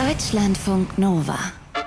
Deutschlandfunk Nova.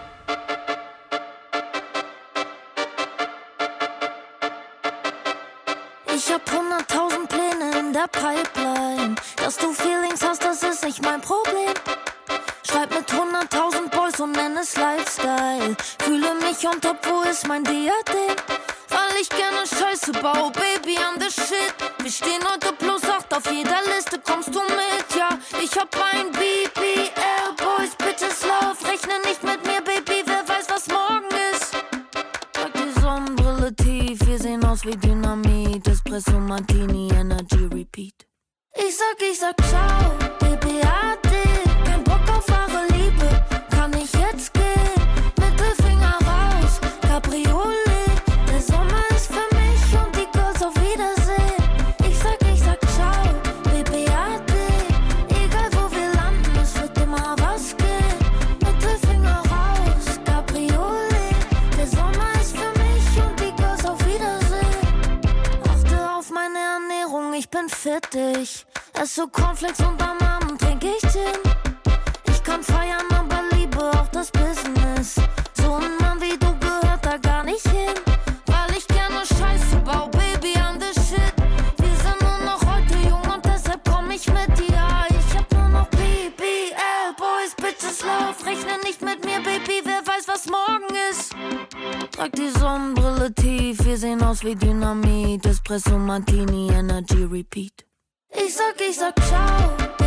Ich hab 100.000 Pläne in der Pipeline. Dass du Feelings hast, das ist nicht mein Problem. Schreib mit 100.000 Boys und nenn es Lifestyle. Fühle mich on top, wo ist mein Diadem? Weil ich gerne Scheiße baue, Baby, I'm the shit. Wir stehen heute +8, auf jeder Liste kommst du mit, ja. Ich hab ein BBL, Boys, Bitches, Love. Rechne nicht mit mir, Baby, wer weiß, was morgen ist. Trag die Sonnenbrille tief, wir sehen aus wie Dynamit. Espresso, Martini, Energy, Repeat. Ich sag ciao, Baby, ade. Kein Bock auf wahre Liebe, kann ich jetzt gehen? Mittelfinger raus, Cabriolet. Der Sommer ist für mich und die Girls auf Wiedersehen. Ich sag ciao, Baby, ade. Egal wo wir landen, es wird immer was gehen. Mittelfinger raus, Cabriolet. Der Sommer ist für mich und die Girls auf Wiedersehen. Achte auf meine Ernährung, ich bin fittig. Esse Cornflakes und am Abend trink ich Gin. Ich kann feiern, aber liebe auch das Business. So ein Mann wie du gehört da gar nicht hin. Weil ich gerne Scheiße baue, Baby, I'm the shit. Wir sind nur noch heute jung und deshalb komm ich mit dir. Ja, ich hab nur noch BBL, Boys, Bitches, Love. Rechne nicht mit mir, Baby, wer weiß, was morgen ist. Trag die Sonnenbrille tief, wir sehen aus wie Dynamit. Espresso, Martini, Energy, Repeat. Ich sag ciao.